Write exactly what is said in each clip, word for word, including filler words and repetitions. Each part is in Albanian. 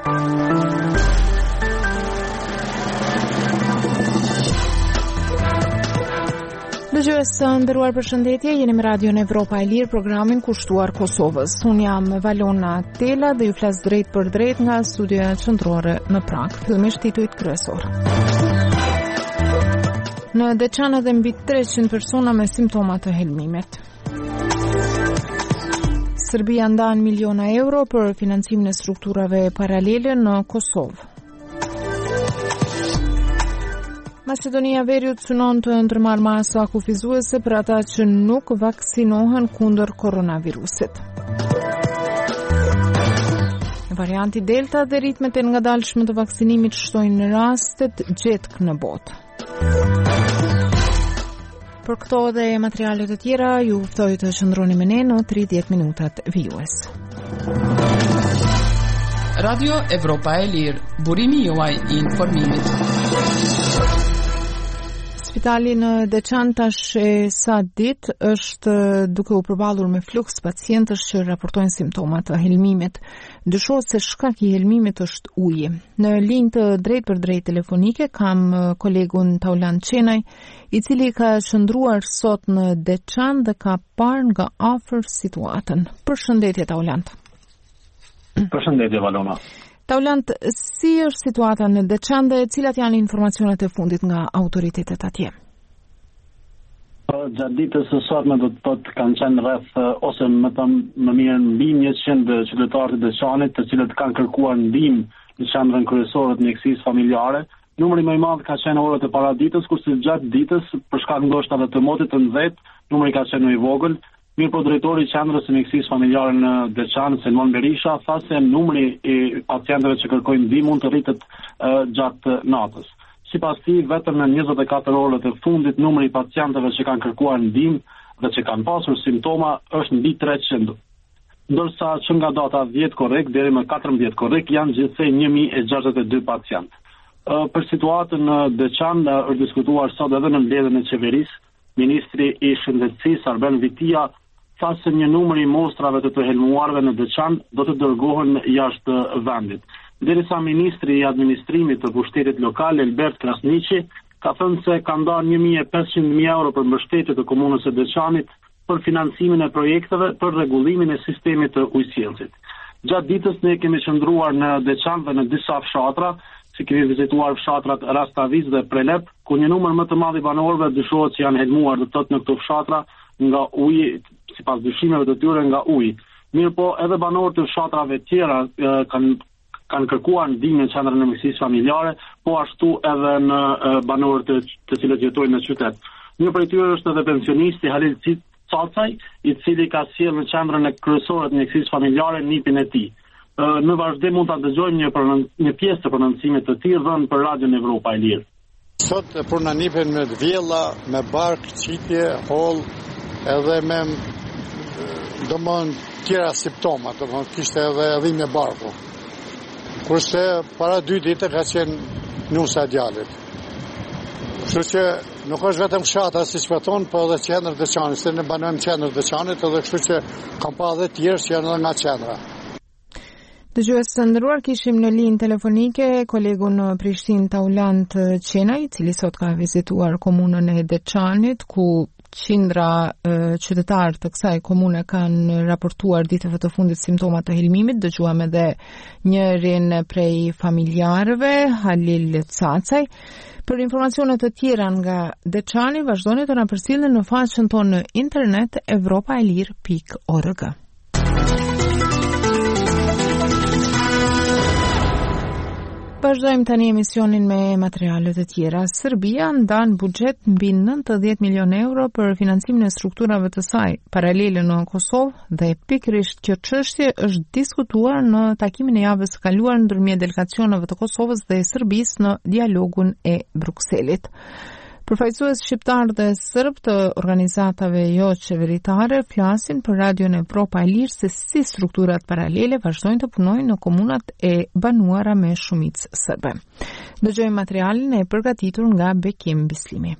Dëgjues së nderuar, përshëndetje, jeni me Radion Evropa e Lirë, programin kushtuar Kosovës. Unë jam Valona Tela dhe ju flas drejt për drejt nga studioja qendrore në Prag. Fillimisht titujt kryesor. Në Deçan edhe mbi treqind persona me simptoma të helmimit. Serbia ndan miliona euro për financimin e strukturave paralele në Kosovë. Macedonia Veriut synon të ndërmarrë masa kufizuese për ata që nuk vaksinohen kundër koronavirusit. Varianti Delta dhe ritmet e ngadalshme të vaksinimit shtojnë rastet gjetk në botë. Për këto dhe materialet të tjera, ju ftoj të qëndroni me ne në tridhjetë minutat vijues. Radio Evropa e Lirë, burimi juaj i informimit. Spitali në Deçan tash e sa ditë është duke u përballur me fluks pacientësh që raportojnë simptoma të helmimit. Dyshohet se shkaki i helmimit është uji. Në linjë të drejt për drejt telefonike kam kolegun Taulant Çenaj, i cili ka qëndruar sot në Deçan dhe ka parë nga afër situatën. Përshëndetje Taulant. Përshëndetje Valona. Taulant, si është situata në Deçan dhe cilat janë informacionet e fundit nga autoritetet atje? Gjatë ditës së sotme do të thotë kanë qenë rreth ose më të më mirë mbi njëqind qytetarë të Deçanit, të cilët kanë kërkuar ndihmë në qendrën kryesore të mjekësisë familjare. Numri më i madh ka qenë orët e paraditës, kurse gjatë ditës, për shkak ndoshta të motit të nxehtë, numri ka qenë më i vogël. Mirë po drejtori i qendrës së mjekësisë familjare në Deçan, Selman Berisha, tha se numri i pacientëve që kërkojnë ndihmë mund të rritet uh, gjatë natës. Sipas tij, vetëm në njëzet e katër orët e fundit numri i pacientëve që kanë kërkuar ndihmë dhe që kanë pasur simptoma është mbi treqind. Ndërsa që nga data dhjetë korrik deri më katërmbëdhjetë korrik janë gjithsej një mijë e gjashtëdhjetë e dy pacientë. Uh, për situatën në Deçan uh, është diskutuar sot edhe në mbledhjen e qeverisë. Ministri i Shëndetësisë Arben Vitia tha se një numër i mostrave të të helmuarve në Deçan do të dërgohen jashtë vendit. Derisa ministri i administrimit të pushtetit lokal Elbert Krasniqi ka thënë se ka ndarë një mijë e pesëqind mijë euro për mbështetje të komunës së Deçanit për financimin e projekteve për rregullimin e sistemit të ujësjellësit. Gjatë ditës ne kemi qëndruar në Deçan dhe në disa fshatra, si kemi vizituar fshatrat Rastaviz dhe Prelep, ku një numër më të madh i banorëve dyshohet që janë helmuar të thotë në këto fshatra nga uji, sipas dyshimeve të tyre nga uji. Mirë po, edhe banorët e fshatrave tjera e, kanë kanë kërkuar ndihmë në qendrën e mjekësisë familjare, po ashtu edhe në e, banorët të, të cilët jetojnë në qytet. Një prej tyre është edhe pensionisti Halil Cacaj, i cili ka sjellë në qendrën e kryesore të mjekësisë familjare nipin e tij. Në vazhdim mund ta dëgjojmë një, një pjesë të prononcimit të tij dhënë për Radion Evropa e Lirë. Sot e puna nipen me vjella, me bark, qitje, hol, edhe me domon tjera simptoma, domon kishte edhe dhimbje barku. Kurse para dy ditë ka qenë nusa e djalit. Kështu që nuk është vetëm fshatra siç po thon, po edhe qendra e Deçanit, se ne banojmë qendrën e Deçanit, edhe kështu që kam pa edhe të tjerë që janë edhe nga qendra. Dëgjues të nderuar, kishim në linjë telefonike kolegun në Prishtinë Taulant Çenaj, i cili sot ka vizituar komunën e Deçanit, ku qindra e, qytetarë të kësaj komune kanë raportuar ditëve të fundit simptoma të helmimit. Dëgjuam edhe njërin prej familjarëve, Halil Cacaj. Për informacione të tjera nga Deçani, vazhdoni të na përcjellni në faqen tonë në internet evropaelir pikë org. Vazhdojmë tani emisionin me materialet e tjera. Serbia ndan buxhet mbi nëntëdhjetë milionë euro për financimin e strukturave të saj paralele në Kosovë dhe pikërisht kjo çështje është diskutuar në takimin e javës së kaluar ndërmjet delegacioneve të Kosovës dhe Serbisë në dialogun e Brukselit. Përfaqësues shqiptar dhe serb të organizatave jo qeveritare flasin për Radion Evropa e Lirë se si strukturat paralele vazhdojnë të punojnë në komunat e banuara me shumicë serbe. Dëgjojmë materialin e përgatitur nga Bekim Bislimi.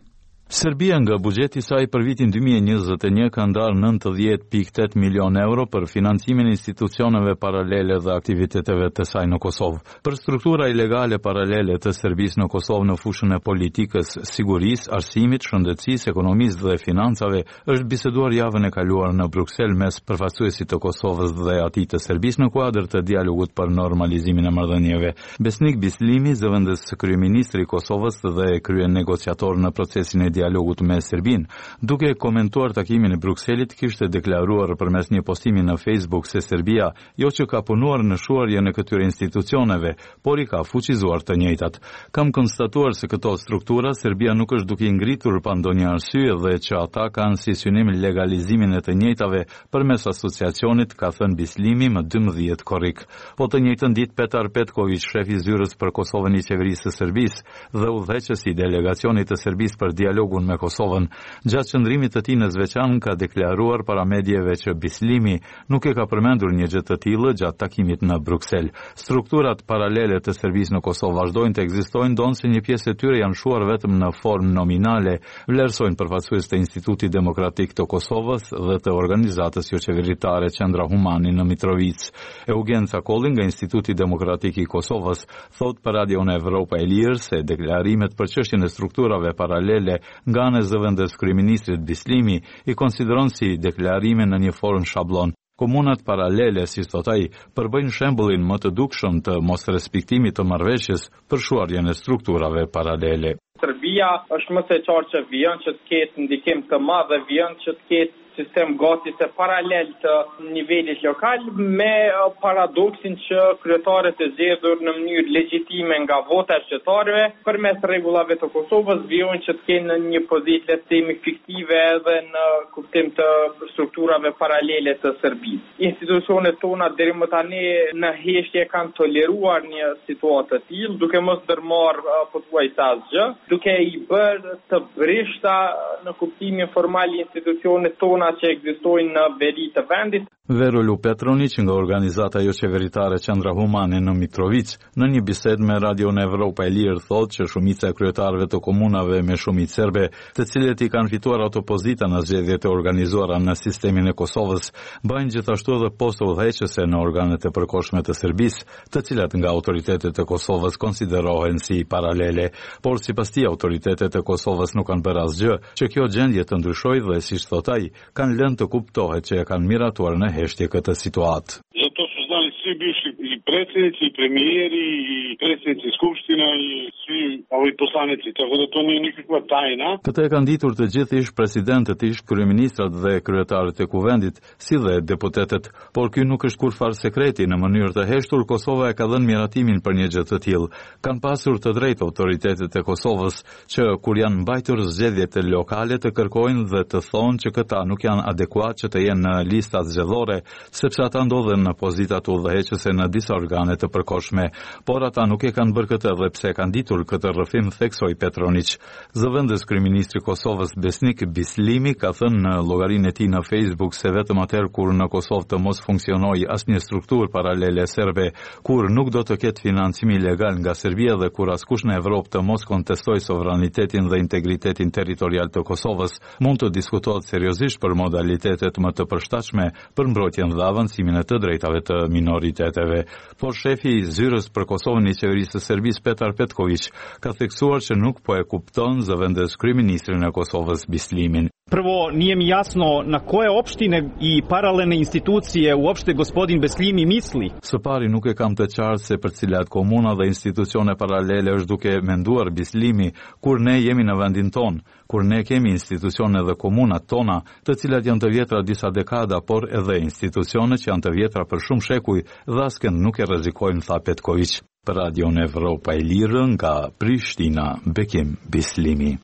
Serbia nga buxheti i saj për vitin dy mijë e njëzet e një ka ndarë nëntëdhjetë pikë tetë milion euro për financimin e institucioneve paralele dhe aktiviteteve të saj në Kosovë. Për struktura ilegale paralele të Serbisë në Kosovë në fushën e politikës, sigurisë, arsimit, shëndetësisë, ekonomisë dhe financave është biseduar javën e kaluar në Bruksel mes përfaqësuesit të Kosovës dhe atij të Serbisë në kuadër të dialogut për normalizimin e marrëdhënieve. Besnik Bislimi, zëvendës kryeministri i Kosovës dhe krye negociator në procesin e dialogut me Serbinë, duke komentuar takimin e Brukselit, kishte deklaruar përmes një postimi në Facebook se Serbia jo që ka punuar në shuarje në këtyre institucioneve, por i ka fuqizuar të njëjtat. Kam konstatuar se këto struktura Serbia nuk është duke i ngritur pa ndonjë arsye dhe që ata kanë si synim legalizimin e të njëjtave përmes asociacionit, ka thënë Bislimi më dymbëdhjetë korrik. Po të njëjtën ditë Petar Petković, shefi zyrës për Kosovën i qeverisë së Serbisë dhe udhëheqësi i delegacionit të Serbisë për dialogun me Kosovën, gjatë qëndrimit të tij në Zveçan ka deklaruar para mediave që Bislimi nuk e ka përmendur një gjë të tillë gjatë takimit në Bruksel. Strukturat paralele të Serbisë në Kosovë vazhdojnë të ekzistojnë, ndonse një pjesë e tyre janë shuar vetëm në formë nominale, vlerësojnë përfaqësues të Institutit Demokratik të Kosovës dhe të organizatës jo qeveritare Qendra Humani në Mitrovic. Eugen Cakolli nga Instituti Demokratik i Kosovës thot për Radion Evropa e Lirë se deklarimet për çështjen e strukturave paralele nga ana e zëvendës kryeministrit Bislimi i konsideron si deklarime në një formë shablon. Komunat paralele, si thot ai, përbëjnë shembullin më të dukshëm të mosrespektimit të marrëveshjes për shuarjen e strukturave paralele. Serbia është më së qartë që vjen që të ketë ndikim të madh dhe vjen që të ketë sistem gati se paralel të nivelit lokal, me paradoksin që kryetarët e zgjedhur në mënyrë legjitime nga vota e qytetarëve përmes rregullave të Kosovës vijojnë që të kenë një pozitë le të themi fiktive edhe në kuptim të strukturave paralele të Serbisë. Institucionet tona deri më tani në heshtje kanë toleruar një situatë të tillë, duke mos ndërmarrë pothuajse asgjë, duke i bërë të brishta në kuptimin formal institucionet tona që ekzistojnë në veri të vendit. Verolu Petronić nga organizata jo qeveritare Qendra Humane në Mitrovic, në një bisedë me Radion Evropa e Lirë thotë që shumica e kryetarëve të komunave me shumicë serbe, të cilët i kanë fituar ato pozita në zgjedhjet e organizuara në sistemin e Kosovës, bëjnë gjithashtu edhe poste udhëheqëse në organet e përkohshme të Serbisë, të cilat nga autoritetet e Kosovës konsiderohen si paralele, por sipas tij autoritetet e Kosovës nuk kanë bërë asgjë që kjo gjendje të ndryshojë dhe siç thotë ai, kanë lënë të kuptohet që e kanë miratuar në heshtje këtë situatë. За то su znali svi bivši i predsjednici, i premijeri, i predsjednici skupština, i svi ovi poslanici, tako da to nije nikakva tajna. Këtë e kanë ditur të gjithë ish presidentët, ish kryeministrat dhe kryetarët e kuvendit, si dhe deputetët, por ky nuk është kurrë sekreti. Në mënyrë të heshtur, Kosova e ka dhënë miratimin për një gjë të tillë. Kanë pasur të drejtë autoritetet e Kosovës që kur janë mbajtur zgjedhjet lokale të kërkojnë dhe të thonë që këta nuk janë adekuat që të jenë në listat zgjedhore, sepse ata ndodhen në pozitat udhëheqëse në disa organe të përkohshme, por ata nuk e kanë bërë këtë dhe pse kanë ditur këtë rrëfim, theksoi Petronić. Zëvendës kryeministri i Kosovës Besnik Bislimi ka thënë në llogarinë e tij në Facebook se vetëm atëherë kur në Kosovë të mos funksionojë asnjë strukturë paralele serbe, kur nuk do të ketë financim ilegal nga Serbia dhe kur askush në Evropë të mos kontestojë sovranitetin dhe integritetin territorial të Kosovës, mund të diskutohet seriozisht për modalitetet më të përshtatshme për mbrojtjen dhe avancimin e të drejtave të minoriteteve. Por shefi i zyrës për Kosovën i qeverisë së Serbisë Petar Petković ka theksuar që nuk po e kupton zëvendës kryeministrin e Kosovës Bislimin. Prvo, nije mi jasno na koje opštine i paralelne institucije uopšte gospodin Beslimi misli. Së pari nuk e kam të qartë se për cilat komuna dhe institucione paralele është duke menduar Bislimi kur ne jemi në vendin ton, kur ne kemi institucione dhe komunat tona, të cilat janë të vjetra disa dekada, por edhe institucione që janë të vjetra për shumë shekuj dhe asken nuk e rrezikojnë, tha Petković. Për Radion Evropa e Lirë nga Prishtina, Bekim Bislimi.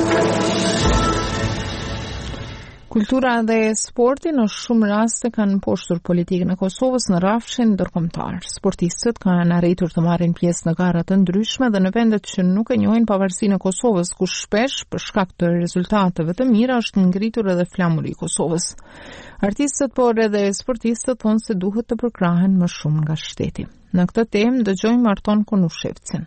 Kultura dhe sporti në shumë raste kanë mposhtur politikën e Kosovës në rrafshin ndërkombëtar. Sportistët kanë arritur të marrin pjesë në gara të ndryshme dhe në vendet që nuk e njohin pavarësinë e Kosovës, ku shpesh për shkak të rezultateve të mira është ngritur edhe flamuri i Kosovës. Artistët, por edhe sportistët thonë se duhet të përkrahen më shumë nga shteti. Në këtë temë dëgjojmë Marton Konushevcin.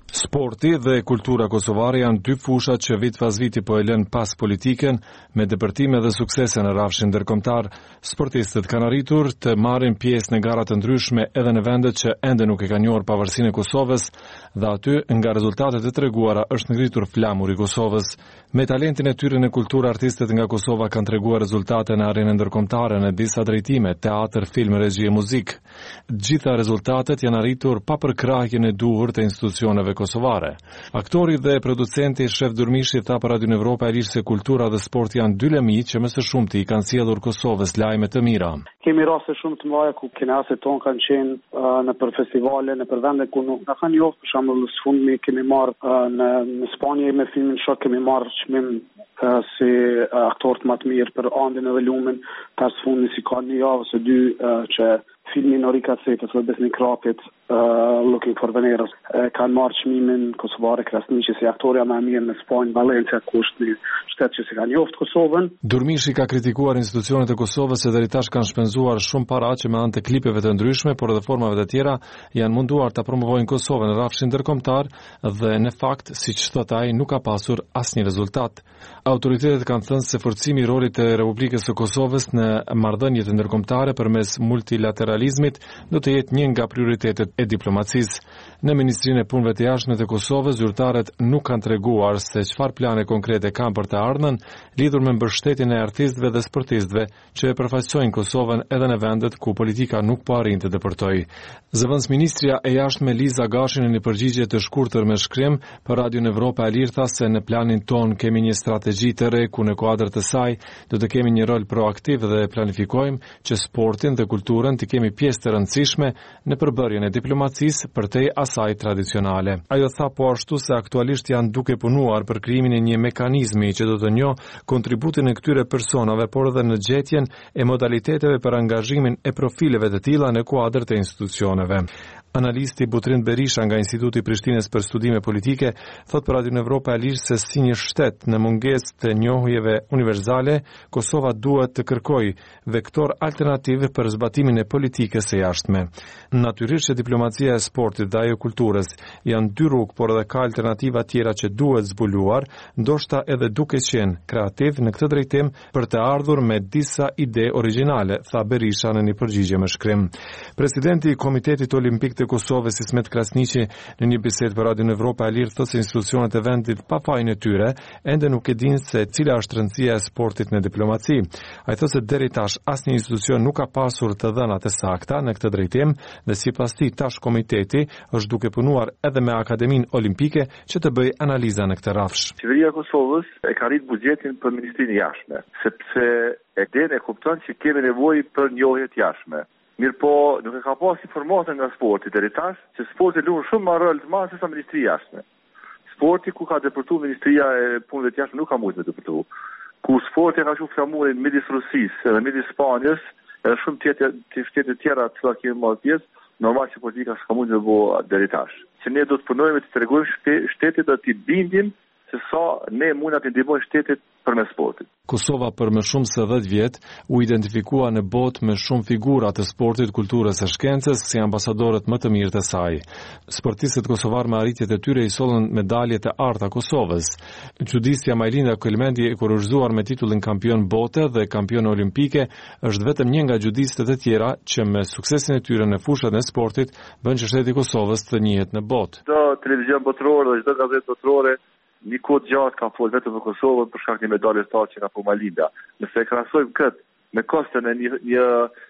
Sporti dhe kultura kosovare janë dy fushat që vit pas viti po e lën pas politiken me depërtime dhe suksese në rrafshin ndërkombëtar. Sportistët kanë arritur të marrin pjesë në gara të ndryshme edhe në vendet që ende nuk e kanë njohur pavarësinë e Kosovës dhe aty nga rezultatet e treguara është ngritur flamuri i Kosovës. Me talentin e tyre në kulturë, artistët nga Kosova kanë treguar rezultate në arenën ndërkombëtare në disa drejtime, teatr, film, regji e muzikë. Gjitha rezultatet janë arritur pa përkrahjen e duhur të institucioneve kosovare. Aktori dhe producenti Shef Durmishi tha për Radion Evropa e Lirë se kultura dhe sport janë dy lëmi që më së shumti i kanë sjellur Kosovës lajme të mira. Kemi raste shumë të mëdha ku kinaset tonë kanë qenë uh, në për festivale, në për vende ku nuk na kanë njohur, për shembull në sfundmi kemi marrë uh, në, në Spanjë me filmin Shok kemi marrë çmim uh, si uh, aktor më të mirë për Andin edhe Lumen, tash sfundmi si ka një javë ose dy uh, që filmin Orika Cepës dhe Besni Krapit uh, Looking for Veneros uh, kanë marrë çmimin Kosovare Krasniqi si aktoria më e mirë në Spanjë, Valencia, ku është një shtet që si ka njoft Kosovën. Durmishi ka kritikuar institucionet e Kosovës se deri tash kanë shpenzuar shumë para që me anë të klipeve të ndryshme, por edhe formave të tjera janë munduar ta promovojnë Kosovën në rrafshin ndërkombëtar dhe në fakt, siç thot ai, nuk ka pasur asnjë rezultat. Autoritetet kanë thënë se forcimi i rolit të Republikës së Kosovës në marrëdhëniet ndërkombëtare përmes multilateralizmit do të jetë një nga prioritetet e diplomacisë. Në Ministrinë e Punëve të Jashtme të Kosovës, zyrtarët nuk kanë treguar se çfarë plane konkrete kanë për të ardhmen lidhur me mbështetjen e artistëve dhe sportistëve që e përfaqësojnë Kosovën edhe në vendet ku politika nuk po arrin të depërtojë. Zëvendësministria e Jashtme Liza Gashi në një përgjigje të shkurtër me shkrim për Radion Evropa e Lirë tha se në planin ton kemi një strategji të re ku në kuadër të saj do të kemi një rol proaktiv dhe planifikojmë që sportin dhe kulturën të kemi pjesë të rëndësishme në përbërjen e diplomacisë përtej asaj tradicionale. Ajo tha po ashtu se aktualisht janë duke punuar për krijimin e një mekanizmi që do të njohë kontributin e këtyre personave, por edhe në gjetjen e modaliteteve për angazhimin e profileve të tilla në kuadër të institucioneve. Analisti Butrin Berisha nga Instituti i Prishtinës për Studime Politike thot për Radion Evropa e Lirë se si një shtet në mungesë të njohjeve universale, Kosova duhet të kërkojë vektor alternativ për zbatimin e politikës së jashtme. Natyrisht që diplomacia e sportit dhe ajo kulturës janë dy rrugë, por edhe ka alternativa tjera që duhet zbuluar, ndoshta edhe duke qenë kreativ në këtë drejtim për të ardhur me disa ide origjinale, tha Berisha në një përgjigje me shkrim. Presidenti i Komitetit Olimpik të Kosovës Ismet Krasniqi në një bisedë për Radion Evropa e Lirë thotë se institucionet e vendit pa fajin e tyre ende nuk e dinë se cila është rëndësia e sportit në diplomaci. Ai thotë se deri tash asnjë institucion nuk ka pasur të dhënat e sakta në këtë drejtim dhe sipas tij tash komiteti është duke punuar edhe me Akademinë Olimpike që të bëjë analiza në këtë rrafsh. Qeveria e Kosovës e ka rrit buxhetin për Ministrinë e Jashtme, sepse e den e kupton që kemi nevojë për njohje të jashtme. Mirë po, nuk e ka pas informata nga sporti deri tash, që sporti luan shumë më rol të madh se sa Ministria e Jashtme. Sporti ku ka depërtuar Ministria e Punëve të Jashtme nuk ka mujtë të depërtuar. Ku sporti ka shumë flamurin midis Rusisë dhe midis Spanjës, edhe shumë tjetër të shtete të tjera të cilat kemi marrë pjesë, normal që politika s'ka mujtë të bëjë deri tash. Që ne do të punojmë të tregojmë shtetit të t'i bindin se sa ne mund të ndihmojmë shtetit përmes sportit. Kosova për më shumë se dhjetë vjet u identifikua në botë me shumë figura të sportit, kulturës e shkencës si ambasadorët më të mirë të saj. Sportistët kosovar me arritjet e tyre i sollën medaljet e arta Kosovës. Çuditja Majlinda Kelmendi e kurorzuar me titullin kampion bote dhe kampion olimpike është vetëm një nga çuditjet e tjera që me suksesin e tyre në fushat e sportit bën që shteti i Kosovës të njihet në botë. Çdo televizion botror dhe çdo gazetë botrore një kohë gjatë ka folë vetëm për Kosovën për shkak të medaljes së që ka po Majlinda. Nëse e krahasojmë këtë me kostin e një, një,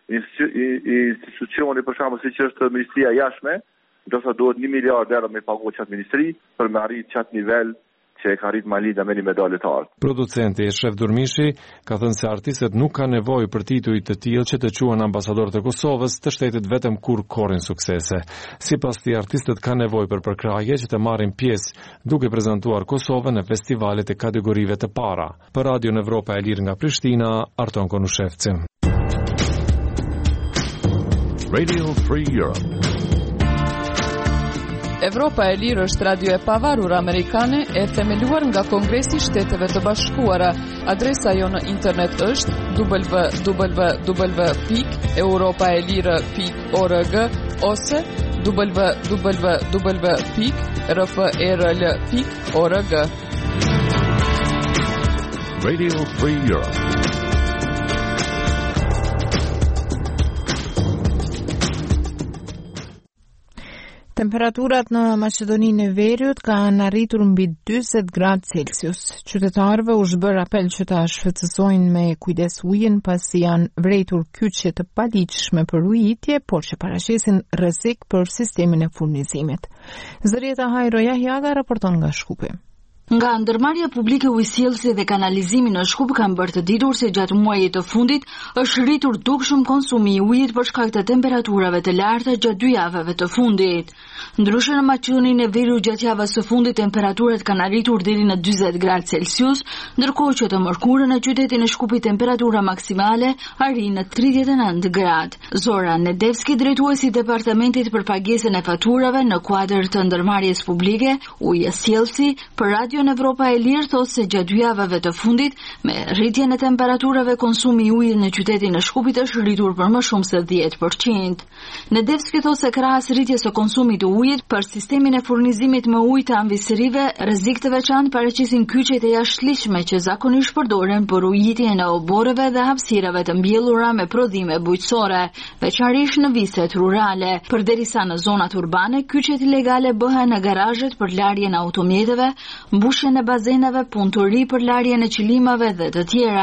një institucioni për shembull siç është Ministria e Jashtme, do të duhet një miliard euro me pagu çat ministri për me arrit çat nivel që e ka rrit Majlinda me një medalje të artë. Producenti Shef Durmishi ka thënë se artistët nuk kanë nevojë për tituj të tillë që të quhen ambasador të Kosovës të shtetit vetëm kur korrin suksese. Sipas tij, artistët kanë nevojë për përkrahje që të marrin pjesë duke prezantuar Kosovën në festivalet e kategorive të para. Për Radion Evropa e Lirë nga Prishtina, Arton Konushevci. Radio Free Europe. Evropa e Lirë është radio e pavarur amerikane e themeluar nga Kongresi i Shteteve të Bashkuara. Adresa jo në internet është w w w pikë europaelire pikë org ose w w w pikë r f e r l pikë org. Radio Free Europe. Temperaturat në Maqedoninë e Veriut kanë arritur mbi dyzet gradë Celsius. Qytetarëve u zhbër apel që ta shfrytëzojnë me kujdes ujin pasi janë vretur kyçe të paligjshme për ujitje, por që paraqesin rrezik për sistemin e furnizimit. Zërieta Hajro Jahjaga raporton nga Shkupi. Nga ndërmarrja publike ujësjellësi dhe kanalizimi në Shkup kanë bërë të ditur se gjatë muajit të fundit është rritur dukshëm konsumi i ujit për shkak të temperaturave të larta gjatë dy javëve të fundit. Ndryshe në Maqedoninë e Veriut gjatë javës së fundit temperaturat kanë arritur deri në dyzet gradë Celsius, ndërkohë që të mërkurën në qytetin e Shkupit temperatura maksimale arrin në tridhjetë e nëntë gradë. Zora Nedevski, drejtuesi i departamentit për pagesën e faturave në kuadër të ndërmarrjes publike ujësjellësi për Radio në Evropa e Lirë thosë se gjatë dy javëve të fundit, me rritjen e temperaturave konsumi i ujit në qytetin e Shkupit është rritur për më shumë se dhjetë përqind. Nedevski thosë se krahas rritjes së konsumit të ujit për sistemin e furnizimit me ujë të anvisërive, rrezik të veçantë paraqesin kyçet e jashtëligjshme që zakonisht përdoren për ujitjen e oboreve dhe hapësirave të mbjellura me prodhime bujqësore, veçanërisht në viset rurale. Përderisa në zonat urbane, kyçet ilegale bëhen në garazhet për larjen e automjeteve, mbushjen e bazenave, punëtori për larjen e qilimave dhe të tjera.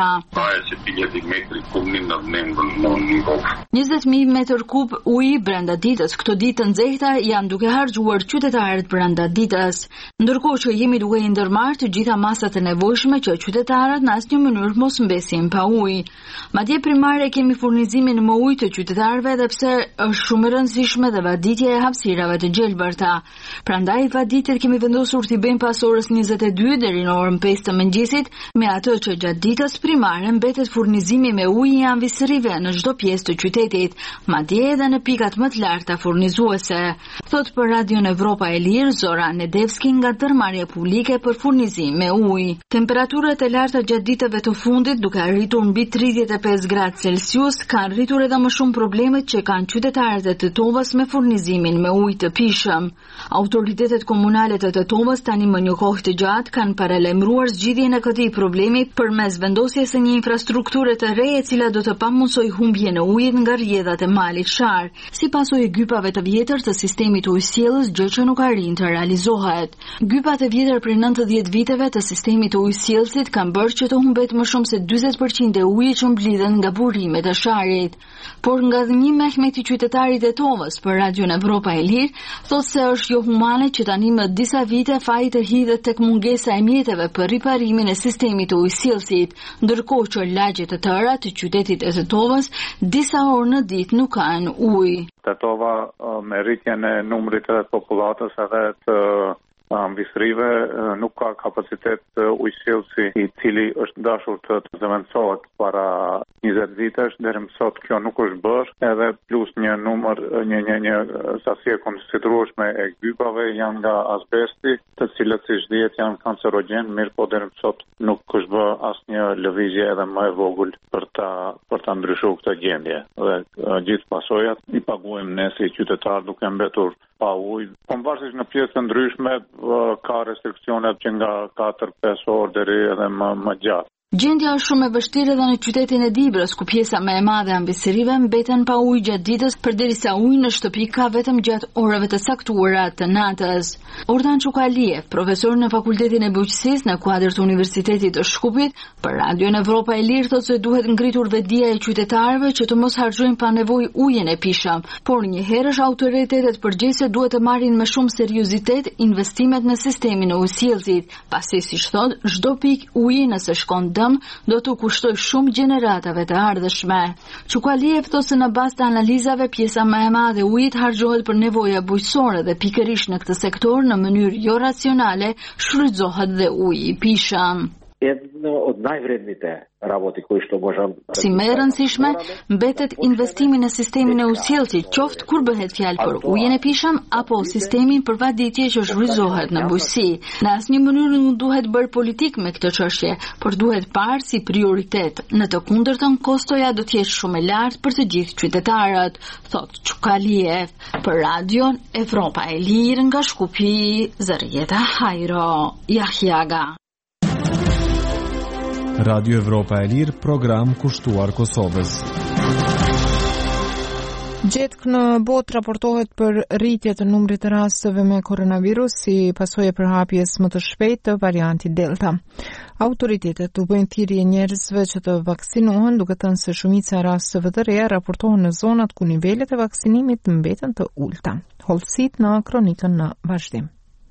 njëzet mijë metër kub uji brenda ditës. Këto ditë të nxehta janë duke harxhuar qytetarët brenda ditës. Ndërkohë që jemi duke i ndërmarrë të gjitha masat e nevojshme që qytetarët në asnjë mënyrë mos mbesin pa ujë. Madje primare kemi furnizimin me ujë të qytetarëve edhe pse është shumë e rëndësishme dhe vaditja e hapësirave të gjelbërta. Prandaj vaditjet kemi vendosur t'i bëjmë pas orës njëzet e dy deri në orën pesë të mëngjesit, me atë që gjatë ditës primare mbetet furnizimi me ujë i anvisërive në çdo pjesë të qytetit, madje edhe në pikat më të larta furnizuese. Thot për Radio Evropa e Lirë Zora Nedevski nga ndërmarrja publike për furnizim me ujë. Temperaturat e larta gjatë ditëve të fundit, duke arritur mbi tridhjetë e pesë gradë Celsius, kanë rritur edhe më shumë problemet që kanë qytetarët e Tetovës me furnizimin me ujë të pishëm. Autoritetet komunale të Tetovës tani më një kohë të gjatë kanë paralajmëruar zgjidhjen e këtij problemi përmes vendosjes së një infrastrukture të re e cila do të pamundsojë humbjen e ujit nga rrjedhat e malit Shar, si pasojë e gypave të vjetër të sistemit ujësjellës, gjë që nuk arrin të realizohet. Gypat e vjetër prej nëntëdhjetë viteve të sistemit të ujësjellësit kanë bërë që të humbet më shumë se dyzet përqind e ujit që mblidhen nga burimet e Sharit. Por nga dhënimi Mehmeti, qytetarit e Tovës për Radio Evropa e Lirë, thotë se është jo humane që tani më disa vite faji të hidhet tek mungesa e mjeteve për riparimin e sistemit të ujësjellësit, ndërkohë që lagje të tëra të qytetit e Tetovës disa orë në ditë nuk kanë ujë. Tetova me rritjen e numrit të popullatës edhe të ambisrive nuk ka kapacitet ujësjellësi i cili është dashur të të zëvendësohet para njëzet vitesh, deri më sot kjo nuk është bërë, edhe plus një numër, një një një sasi e konsiderueshme e gypave janë nga azbesti, të cilët si dihet janë kancerogjen, mirë po deri më sot nuk është bërë asnjë lëvizje edhe më e vogël për ta për ta ndryshuar këtë gjendje. Dhe gjithë pasojat i paguajmë ne si qytetar duke mbetur pa ujë. Pavarësisht në pjesë të ndryshme ka restriksionet që nga katër pesë orë deri edhe më më gjatë. Gjendja është shumë e vështirë edhe në qytetin e Dibrës, ku pjesa më e madhe e ambisërive mbeten pa ujë gjatë ditës, përderisa uji në shtëpi ka vetëm gjatë orëve të caktuara të natës. Ordan Çukaliev, profesor në Fakultetin e Bujqësisë në kuadër të Universitetit të Shkupit, për Radio Evropa e Lirë thotë se duhet ngritur vetdia e qytetarëve që të mos harxojnë pa nevojë ujin e pishëm, por njëherësh autoritetet përgjegjëse duhet të marrin me shumë seriozitet investimet në sistemin e ujësjellësit, pasi siç thotë, çdo pikë uji nëse shkon dëm do të kushtoj shumë gjeneratave të ardhshme. Çukaliev thotë se në bazë të analizave pjesa më e madhe e ujit harxhohet për nevoja bujqësore dhe pikërisht në këtë sektor në mënyrë jo racionale shfrytëzohet dhe uji i pishëm. Jedno od najvrednite работи кои што можам. Si më e rëndësishme mbetet investimi në sistemin e ujësjellësit, qoftë kur bëhet fjalë për ujin e pishëm apo sistemin për vaditje që shfrytëzohet në bujqësi. Në asnjë mënyrë nuk duhet bërë politik me këtë çështje, por duhet parë si prioritet. Në të kundërtën, kostoja do të jetë shumë e lartë për të gjithë qytetarët, thotë Çukaliev. për radion Evropa e Lirë nga Shkupi, Zërjeta Hajro, Jahjaga. Radio Evropa e Lirë, program kushtuar Kosovës. Gjetk në botë raportohet për rritje të numrit të rasteve me koronavirus si pasojë e përhapjes më të shpejtë të variantit Delta. Autoritetet u bëjnë thirrje njerëzve që të vaksinohen, duke thënë se shumica e rasteve të reja raportohen në zonat ku nivelet e vaksinimit mbeten të ulta. Hollësit në kronikën në vazhdim.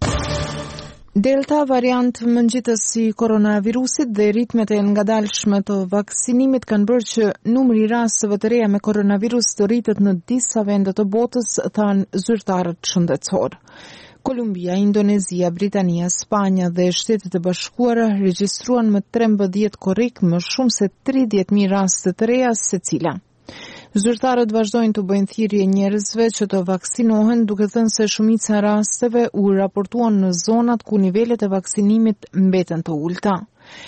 Delta, variant mëngjitës si koronavirusit dhe ritmet e ngadalshme të vaksinimit kanë bërë që numri i rasteve të reja me koronavirus të rritet në disa vende të botës, thanë zyrtarët shëndetësor. Kolumbia, Indonezia, Britania, Spanja dhe Shtetet e Bashkuara regjistruan më trembëdhjetë korrik më shumë se tridhjetë mijë raste të reja secila. Zyrtarët vazhdojnë të bëjnë thirrje njerëzve që të vaksinohen, duke thënë se shumica e rasteve u raportuan në zonat ku nivelet e vaksinimit mbeten të ulta.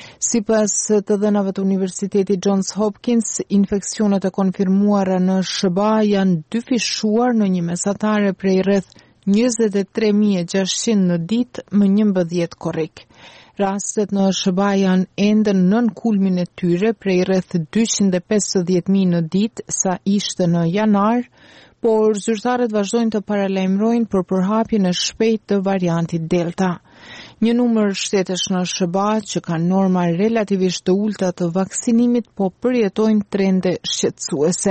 Sipas të dhënave të Universitetit Johns Hopkins, infeksionet e konfirmuara në S B A janë dyfishuar në një mesatare prej rreth njëzet e tre mijë e gjashtëqind në ditë më njëmbëdhjetë korrik. Rastet në S B A janë ende nën kulmin e tyre prej rreth dyqind e pesëdhjetë mijë në ditë sa ishte në janar, por zyrtarët vazhdojnë të paralajmërojnë për përhapjen e shpejtë të variantit Delta. Një numër shtetesh në S B A që kanë norma relativisht të ulta të vaksinimit po përjetojnë trende shqetësuese.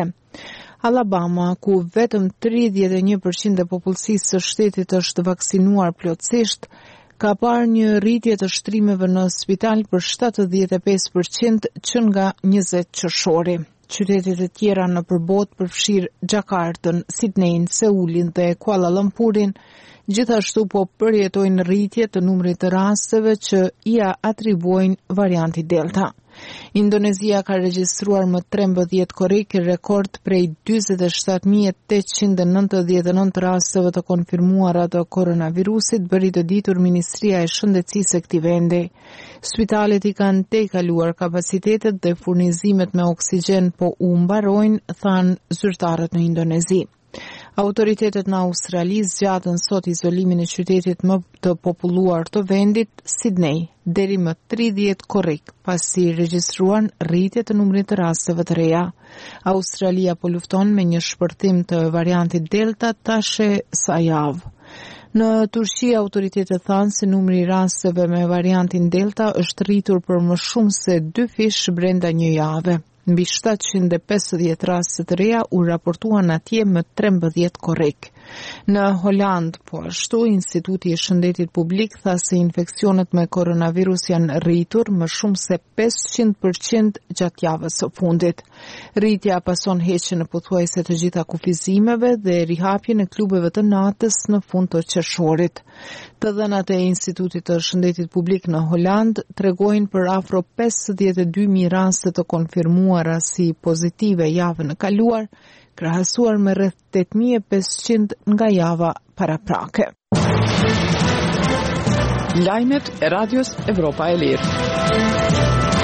Alabama, ku vetëm tridhjetë e një përqind e popullsisë së shtetit është vaksinuar plotësisht, ka parë një rritje të shtrimeve në spital për shtatëdhjetë e pesë përqind që nga njëzet qershori. Qytetet e tjera në përbot përfshirë Jakartën, Sidneyn, Seulin dhe Kuala Lumpurin, gjithashtu po përjetojnë rritje të numrit të rasteve që ia atribuojnë variantit Delta. Indonezia ka regjistruar më trembëdhjetë korrik, rekord prej dyzet e shtatë mijë e tetëqind e nëntëdhjetë e nëntë rasteve të konfirmuara të koronavirusit, bëri të ditur Ministria e Shëndetësisë e këtij vendi. Spitalet i kanë tejkaluar kapacitetet dhe furnizimet me oksigjen po u mbarojnë, thanë zyrtarët në Indonezi. Autoritetet në Australi zgjatën sot izolimin e qytetit më të populluar të vendit, Sydney, deri më tridhjetë korrik, pasi regjistruan rritje të numrit të rasteve të reja. Australia po lufton me një shpërthim të variantit Delta tashe sa javë. Në Turqi, autoritetet thanë se numri i rasteve me variantin Delta është rritur për më shumë se dy fish brenda një jave. Mbi shtatëqind e pesëdhjetë raste të reja u raportuan atje më trembëdhjetë korrik. Në Holand, po ashtu, Instituti i Shëndetit Publik tha se infeksionet me koronavirus janë rritur më shumë se pesëqind përqind gjatë javës së fundit. Rritja pason heqjen e pothuajse të gjitha kufizimeve dhe rihapjen e klubeve të natës në fund të qershorit. Të dhënat e Institutit të Shëndetit Publik në Holand tregojnë për afro pesëdhjetë e dy mijë raste të konfirmuara si pozitive javën e kaluar, krahasuar me rreth tetë mijë e pesëqind nga java paraprake. Lajmet e Radios Evropa e Lirë.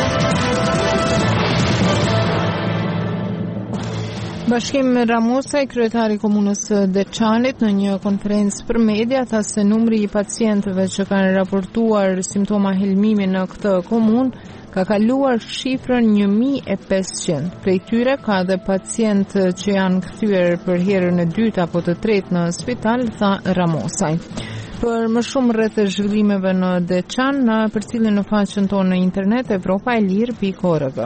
Bashkim Ramosaj, kryetari i komunës Deçanit, në një konferencë për media tha se numri i pacientëve që kanë raportuar simptoma helmimi në këtë komunë ka kaluar shifrën një mijë e pesëqind. Prej tyre ka dhe pacient që janë kthyer për herën e dytë apo të tretë në spital, tha Ramosaj. Për më shumë rreth të zhvillimeve në Deçan, na përcilni në faqen tonë në internet evropa e lirë pikë org.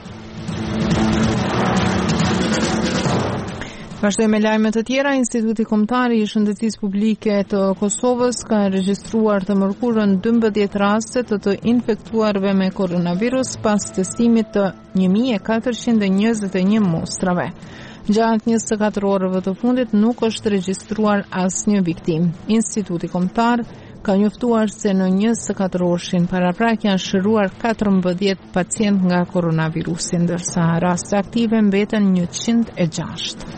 Vazhdojmë me lajme të tjera. Instituti Kombëtar i Shëndetësisë Publike të Kosovës ka regjistruar të mërkurën dymbëdhjetë raste të të infektuarve me koronavirus pas testimit të një mijë e katërqind e njëzet e një mostrave. Gjatë njëzet e katër orëve të fundit nuk është regjistruar asnjë viktim. Instituti Kombëtar ka njoftuar se në njëzet e katër orëshin paraprak janë shëruar katërmbëdhjetë pacient nga koronavirusi, ndërsa raste aktive mbeten njëqind e gjashtë.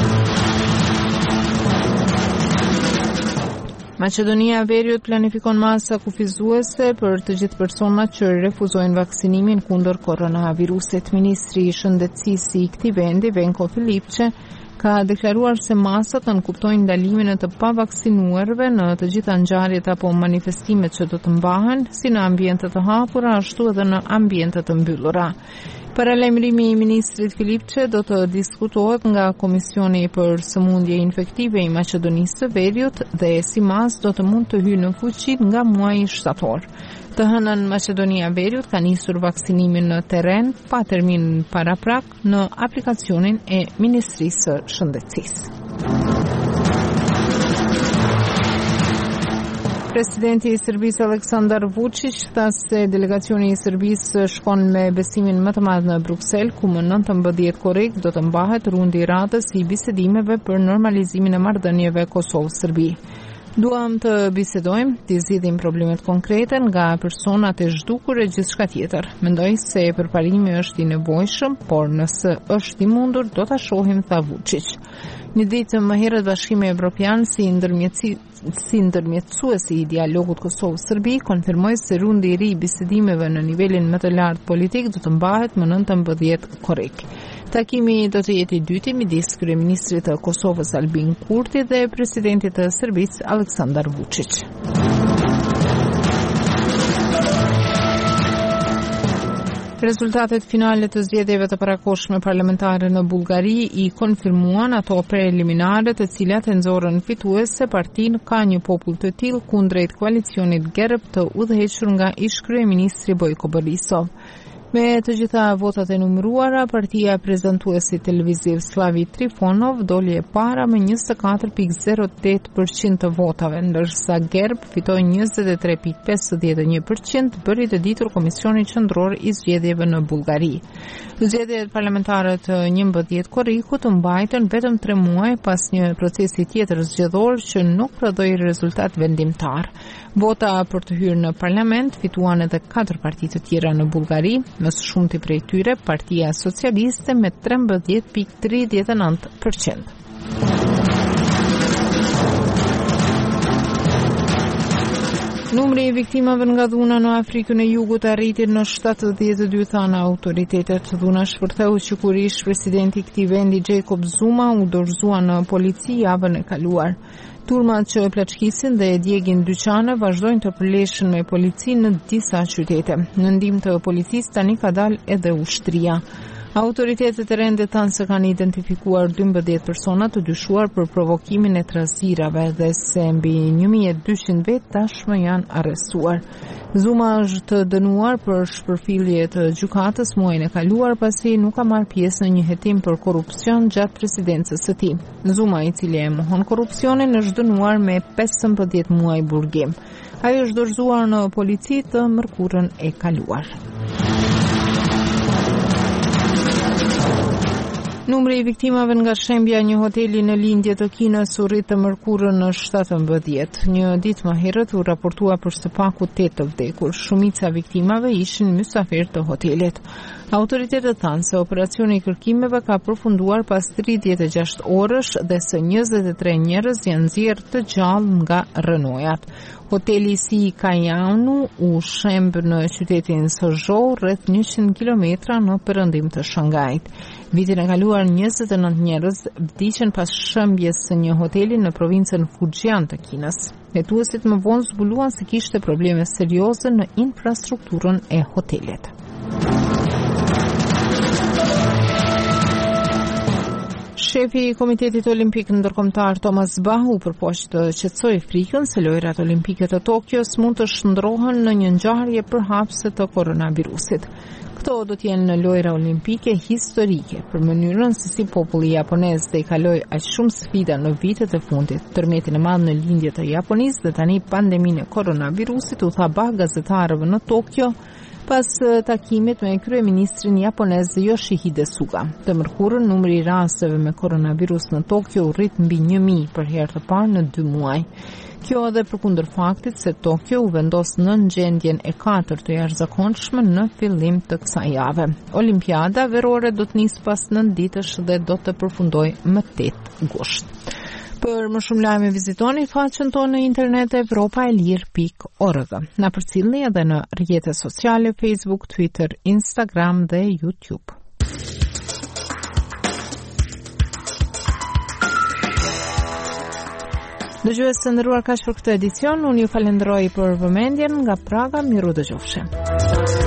Maqedonia e Veriut planifikon masa kufizuese për të gjithë personat që refuzojnë vaksinimin kundër koronavirusit. Ministri i Shëndetësisë i këtij vendi, Venko Filipçe, ka deklaruar se masat nënkuptojnë ndalimin e të pavaksinuarve në të gjitha ngjarjet apo manifestimet që do të mbahen, si në ambiente të hapura, ashtu edhe në ambiente të mbyllura. Paralajmërimi i ministrit Filipçe do të diskutohet nga Komisioni për Sëmundje Infektive i Maqedonisë së Veriut dhe si mas do të mund të hyjë në fuqi nga muaji shtator. Të hënën Maqedonia Veriut ka nisur vaksinimin në terren pa termin paraprak në aplikacionin e Ministrisë së Shëndetësisë. Presidenti i Serbisë Aleksandar Vučić tha se delegacioni i Serbisë shkon me besimin më të madh në Bruksel, ku më nëntëmbëdhjetë korrik do të mbahet rundi i radhës i bisedimeve për normalizimin e marrëdhënieve Kosovë-Serbi. Duam të bisedojmë, të zgjidhim problemet konkrete nga personat e zhdukur e gjithçka tjetër. Mendoj se përparimi është i nevojshëm, por nëse është i mundur, do ta shohim, tha Vučić. Një ditë më herët Bashkimi Evropian si ndërmjetësi si ndërmjetësuesi i dialogut Kosovë-Serbi konfirmoi se rundi i ri i bisedimeve në nivelin më të lartë politik do të mbahet më nëntëmbëdhjetë korrik. Takimi do të jetë i dyti midis kryeministrit të Kosovës Albin Kurti dhe presidentit të Serbisë Aleksandar Vučić. Rezultatet finale të zgjedhjeve të parakohshme parlamentare në Bullgari i konfirmuan ato preliminare të cilat e nxorën fituese partinë Ka një popull të tillë kundrejt koalicionit Gerb të udhëhequr nga ish-kryeministri Bojko Borisov. Me të gjitha votat e numëruara, partia prezantuesi televiziv Slavi Trifonov doli e para me njëzet e katër pikë zero tetë përqind të votave, ndërsa Gerb fitoi njëzet e tre pikë pesëdhjetë e një përqind, bëri të ditur Komisioni Qendror i Zgjedhjeve në Bullgari. Zgjedhjet parlamentare të njëmbëdhjetë korrikut u mbajtën vetëm tre muaj pas një procesi tjetër zgjedhor që nuk prodhoi rezultat vendimtar. Vota për të hyrë në parlament fituan edhe katër parti të tjera në Bullgari, më së shumti prej tyre Partia Socialiste me trembëdhjetë pikë tridhjetë e nëntë përqind. Numri i viktimave nga dhuna në Afrikën e Jugut arriti në shtatëdhjetë e dy, thanë autoritetet. Dhuna shpërtheu që kur ish presidenti i këtij vendi Jacob Zuma u dorëzua në polici javën e kaluar. Turmat që plaçkisin dhe e djegin dyqane vazhdojnë të përleshen me polici në disa qytete. Në ndihmë të policisë tani ka dalë edhe ushtria. Autoritetet e rendit thanë se kanë identifikuar dymbëdhjetë persona të dyshuar për provokimin e trazirave dhe se mbi një mijë e dyqind vet tashmë janë arrestuar. Zuma është dënuar për shpërfillje të gjykatës muajin e kaluar pasi nuk ka marrë pjesë në një hetim për korrupsion gjatë presidencës së tij. Zuma, i cili e mohon korrupsionin, është dënuar me pesëmbëdhjetë muaj burgim. Ai është dorëzuar në polici të mërkurën e kaluar. Numri i viktimave nga shembja një hoteli në lindje të Kinës u rrit të mërkurën në shtatëmbëdhjetë. Një ditë më herët u raportua për së paku tetë të vdekur. Shumica viktimave ishin mysafir të hotelit. Autoritetet thanë se operacioni i kërkimeve ka përfunduar pas tridhjetë e gjashtë orësh dhe se njëzet e tre njerëz janë nxjerrë të gjallë nga rënojat. Hoteli Si Kajanu u shemb në qytetin Sozhou, rreth njëqind kilometra në perëndim të Shangajit. Vitin e kaluar njëzet e nëntë njerëz vdiqën pas shembjes së një hoteli në provincën Fujian të Kinës. Hetuesit më vonë zbuluan se kishte probleme serioze në infrastrukturën e hotelit. Shefi i Komitetit Olimpik Ndërkombëtar Thomas Bach u përpoq të qetësojë frikën se lojrat olimpike të Tokios mund të shndrohen në një ngjarje përhapse të koronavirusit. Këto do të jenë lojra olimpike historike për mënyrën se si populli japonez dhe i kaloi aq shumë sfida në vitet e fundit, tërmetin e madh në lindje të Japonisë dhe tani pandeminë e koronavirusit, u tha Bach gazetarëve në Tokyo pas takimit me kryeministrin japonez Yoshihide Suga. Të mërkurën numri i rasteve me koronavirus në Tokyo u rrit mbi një mijë për herë të parë në dy muaj. Kjo edhe përkundër faktit se Tokyo u vendos në gjendjen e katërt të jashtëzakonshme në fillim të kësaj jave. Olimpiada verore do të nisë pas nëntë ditësh dhe do të përfundojë më tetë gusht. Për më shumë lajme vizitoni faqen tonë në internet evropa e lirë pikë org. Na përcjellni edhe në rrjetet sociale Facebook, Twitter, Instagram dhe YouTube. Dëgjues të nderuar, kaq për këtë edicion. Unë ju falenderoj për vëmendjen. Nga Praga, miru dëgjofshim.